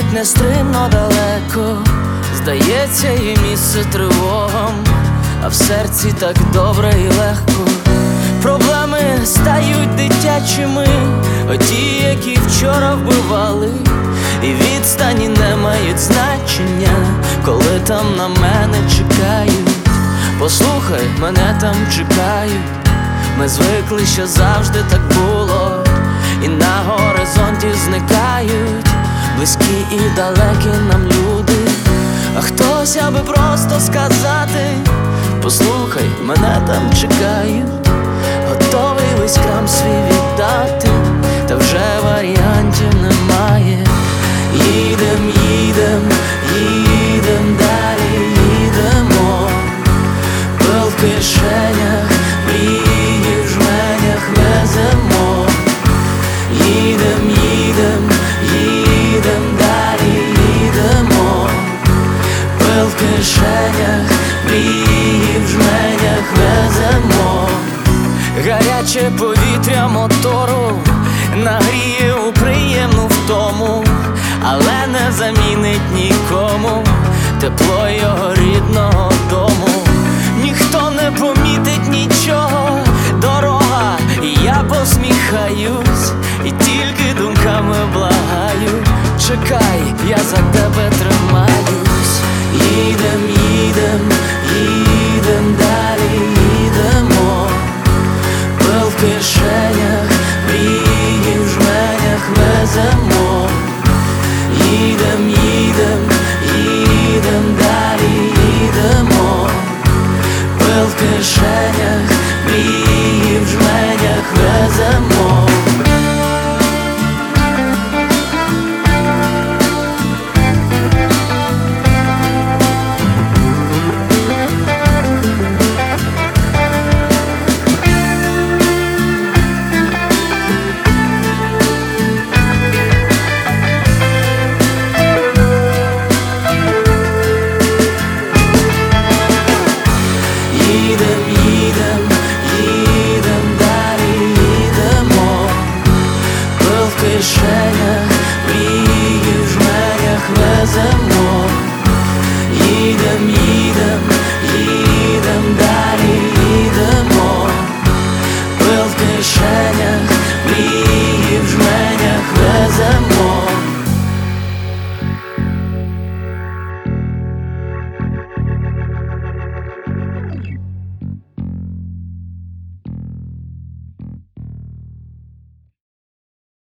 біжить нестримно далеко, здається, є місце тривогам, а в серці так добре і легко. Проблеми стають дитячими, оті, які вчора вбивали, і відстані не мають значення, коли там на мене чекають. Послухай, мене там чекають. Ми звикли, що завжди так було, і на горизонті зникають близькі і далекі нам люди. А хтось, аби просто сказати: послухай, мене там чекають. Готовий весь крам свій віддати, та вже варіантів немає. Їдем, їдем, їдем далі, їдемо. Пил в кишенях, мрії в жменях веземо. Їдем, їдем, їдем далі, їдемо. Пил в кишенях, мрії в жменях веземо. Гаряче повітря мотору нагріє у приємну втому, але не замінить нікому тепло його рідного дому. Ніхто не помітить нічого, дорога, і я посміхаюсь, і тільки думками благаю: чекай, я за тебе тримаюсь. Їдем, їдем, їдем далі, їдемо. Пил в кишенях, мрії в жменях веземо. Їдем,